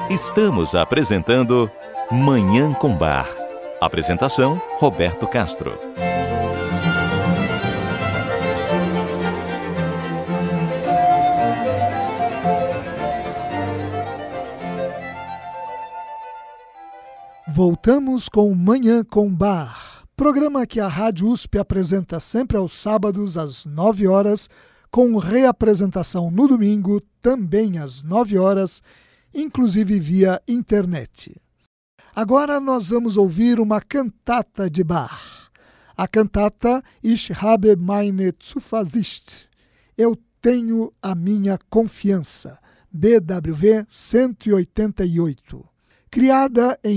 Estamos apresentando Manhã com Bar. Apresentação, Roberto Castro. Voltamos com Manhã com Bar, programa que a Rádio USP apresenta sempre aos sábados às 9 horas, com reapresentação no domingo, também às 9 horas, inclusive via internet. Agora nós vamos ouvir uma cantata de Bach. A cantata Ich habe meine Zuversicht. Eu tenho a minha confiança. BWV 188. Criada em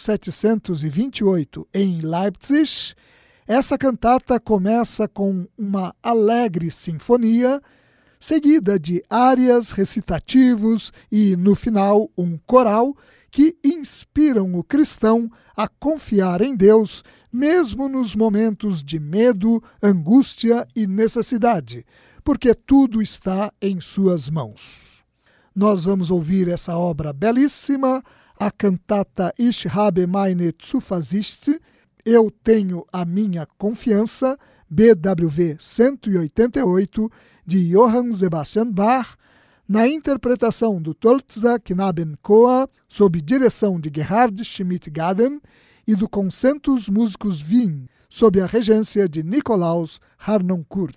1728 em Leipzig, essa cantata começa com uma alegre sinfonia, seguida de árias, recitativos e, no final, um coral que inspiram o cristão a confiar em Deus, mesmo nos momentos de medo, angústia e necessidade, porque tudo está em suas mãos. Nós vamos ouvir essa obra belíssima, a cantata Ich habe meine Zuversicht, Eu tenho a minha confiança, BWV 188, de Johann Sebastian Bach, na interpretação do Tolzer Knabenchor, sob direção de Gerhard Schmidt-Gaden, e do Concentus Musicus Wien, sob a regência de Nikolaus Harnoncourt.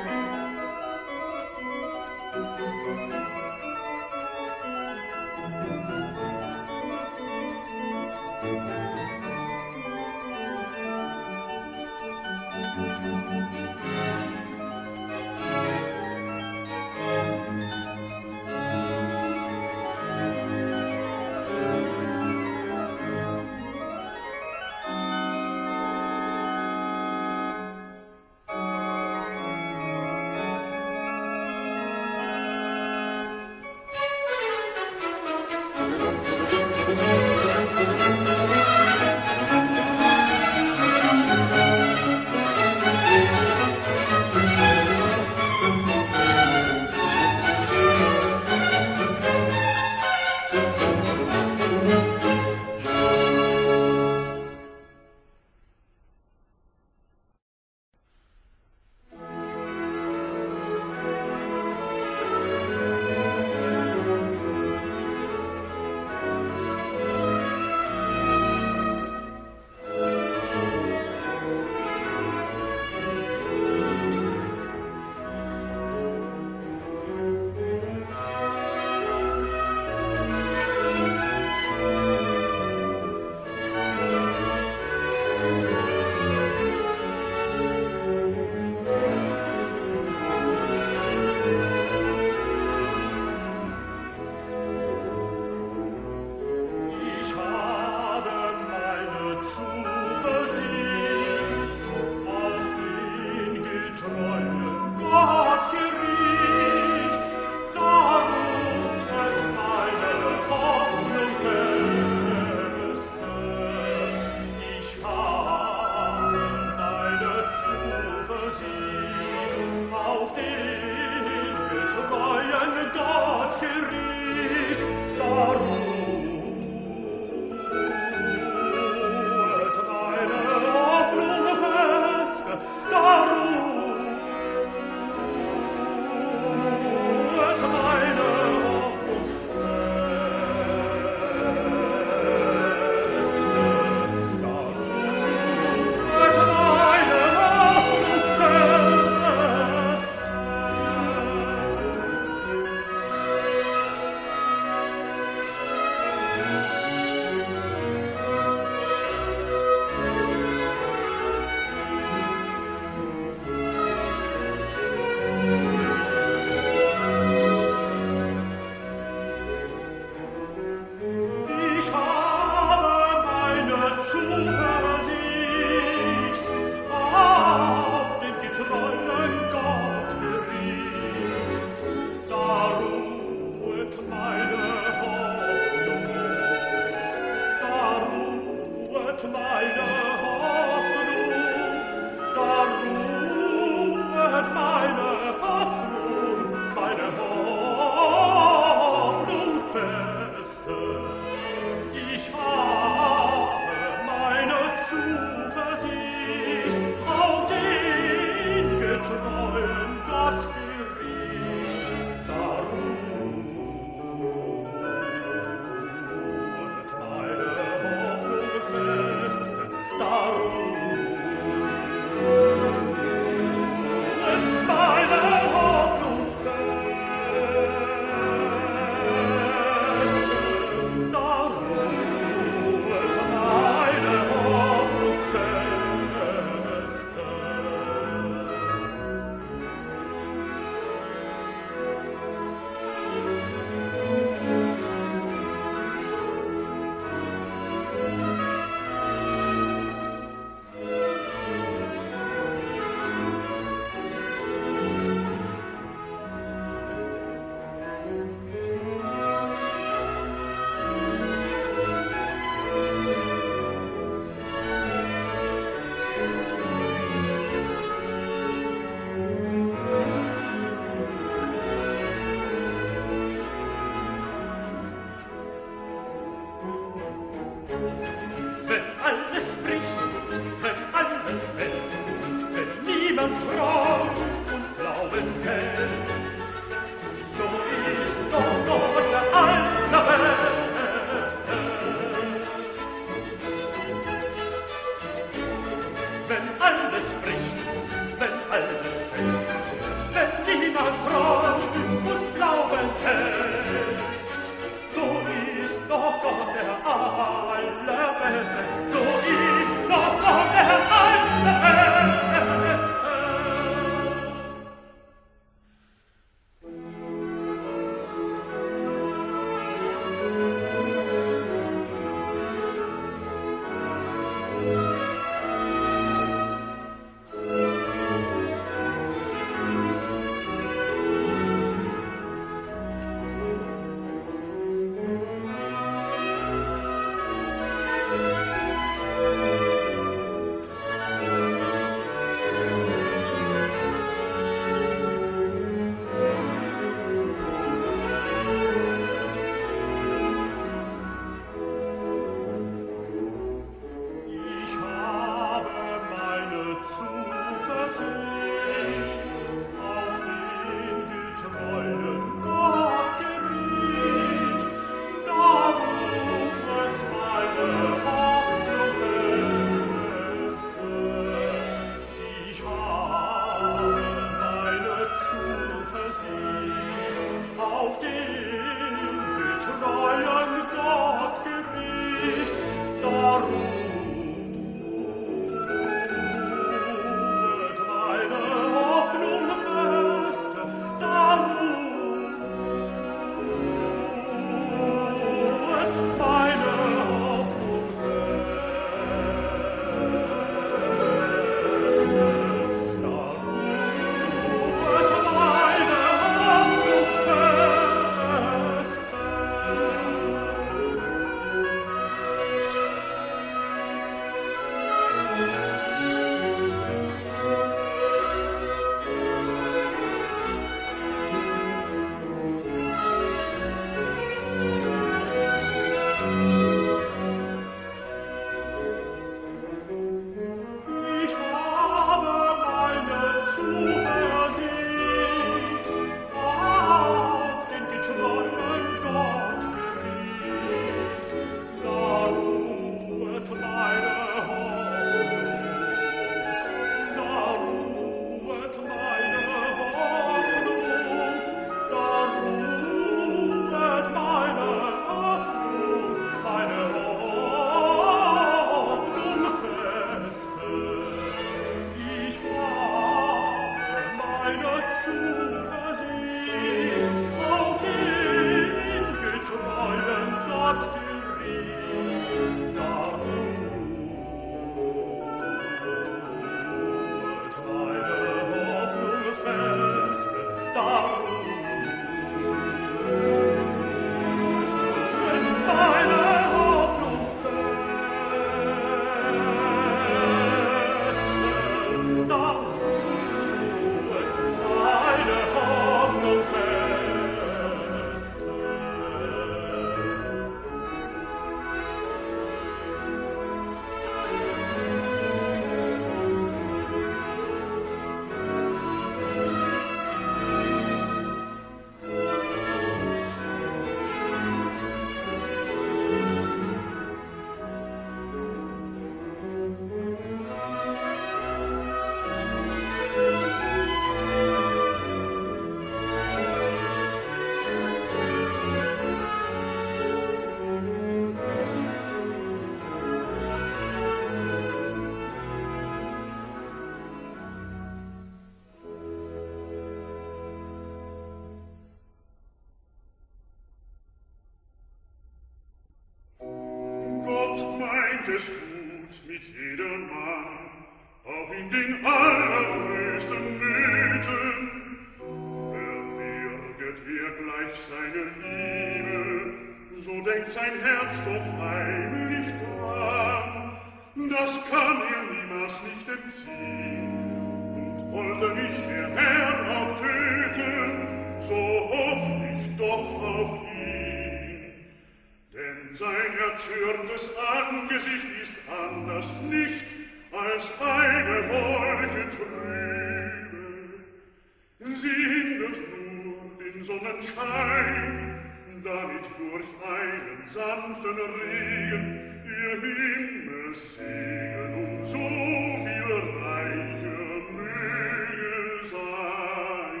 Gott meint es gut mit jedermann, auch in den allergrößten Nöten. Verberget er gleich seine Liebe, so denkt sein Herz doch heimlich dran. Das kann er niemals nicht entziehen. Und wollte mich der Herr auch töten, so hoff ich doch auf ihn. Denn sein erzürntes Angesicht ist anders nichts als eine Wolke trübe. Sie hindert nur den Sonnenschein, damit durch einen sanften Regen ihr Himmelssegen so viel reicher möge sein.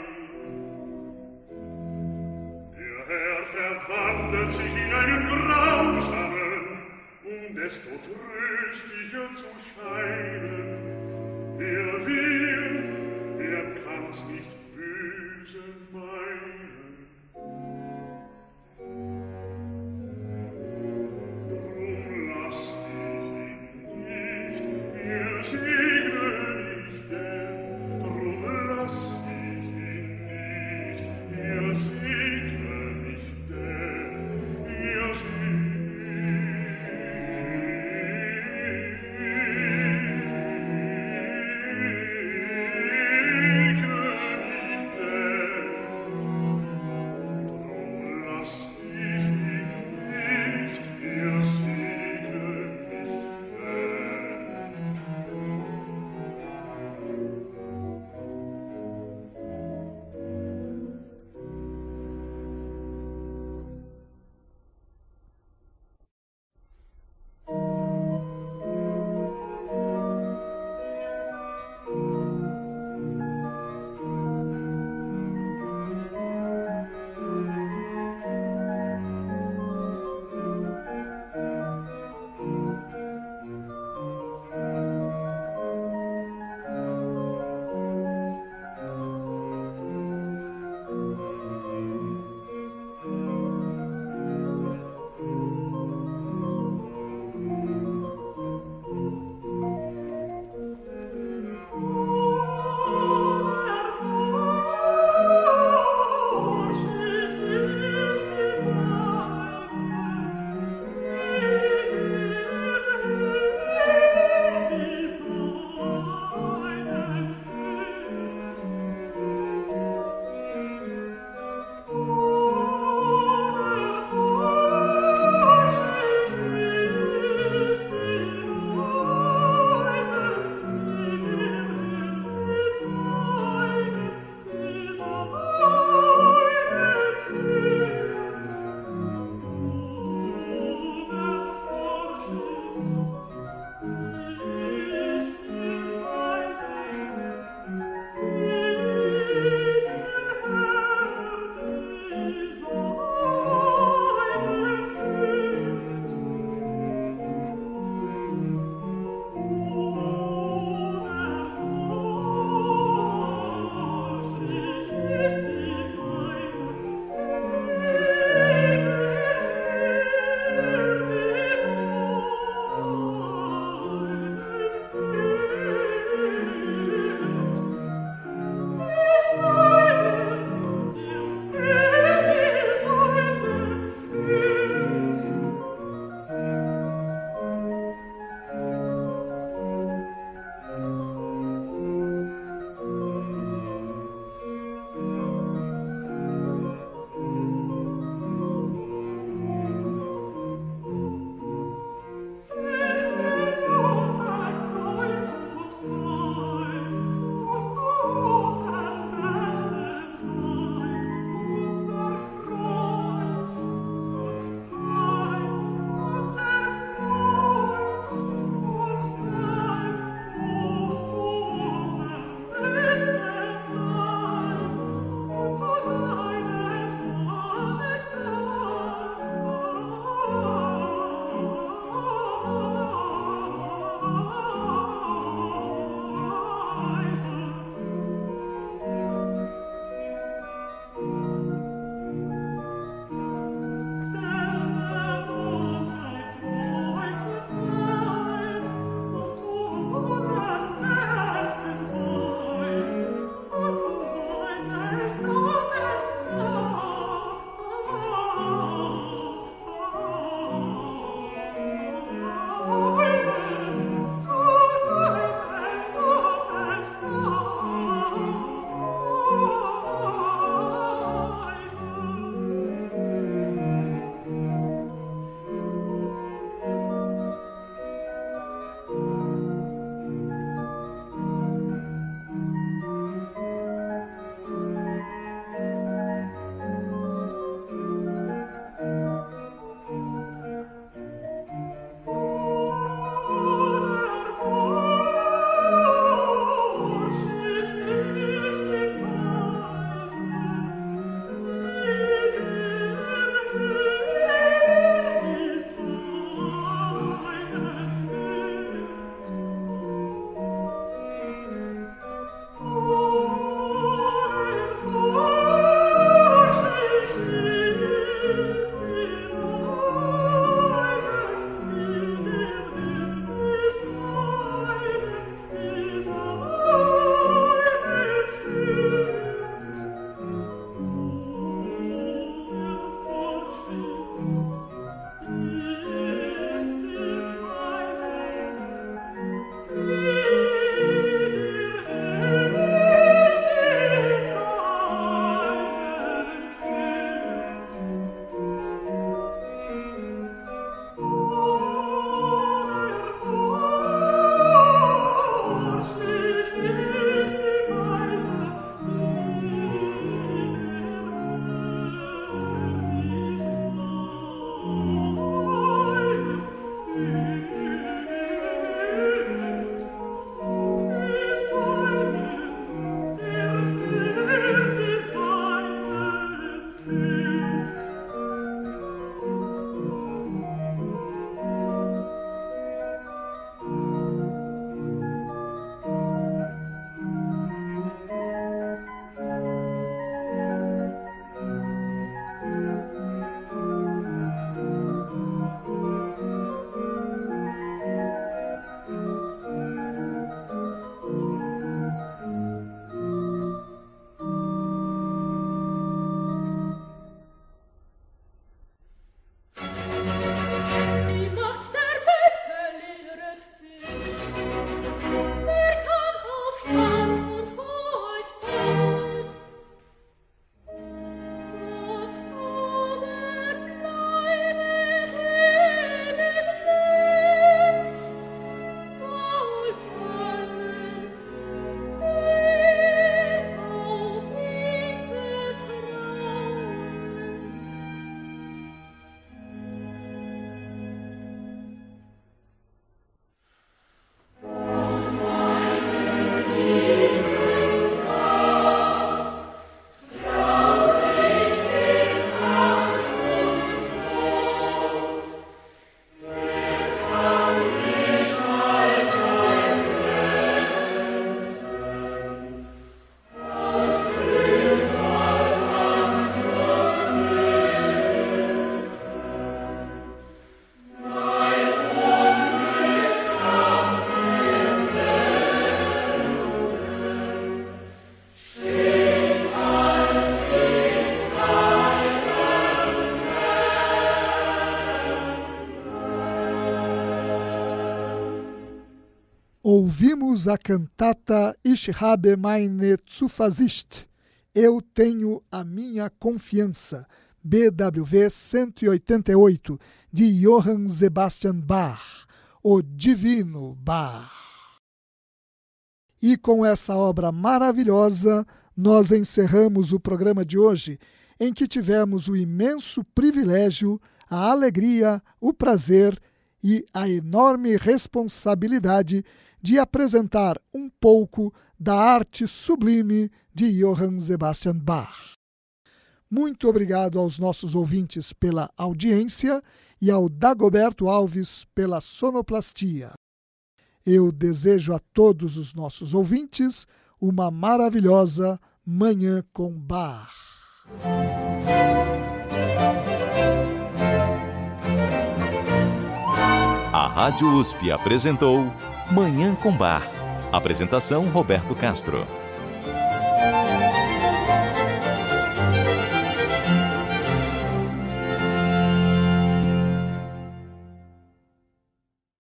Der Herr verwandelt sich in einen Grausamen, desto tröstlicher zu scheinen. Er will, er kann's nicht böse meinen. Drum lass ich ihn nicht, er segne mich denn. Drum lass ich ihn nicht, er segne mich denn. Er segne Ouvimos a cantata Ich habe meine Zuversicht, Eu Tenho a Minha Confiança, BWV 188, de Johann Sebastian Bach, o Divino Bach. E com essa obra maravilhosa, nós encerramos o programa de hoje, em que tivemos o imenso privilégio, a alegria, o prazer e a enorme responsabilidade de apresentar um pouco da arte sublime de Johann Sebastian Bach. Muito obrigado aos nossos ouvintes pela audiência e ao Dagoberto Alves pela sonoplastia. Eu desejo a todos os nossos ouvintes uma maravilhosa Manhã com Bach. A Rádio USP apresentou Manhã com Bar. Apresentação Roberto Castro.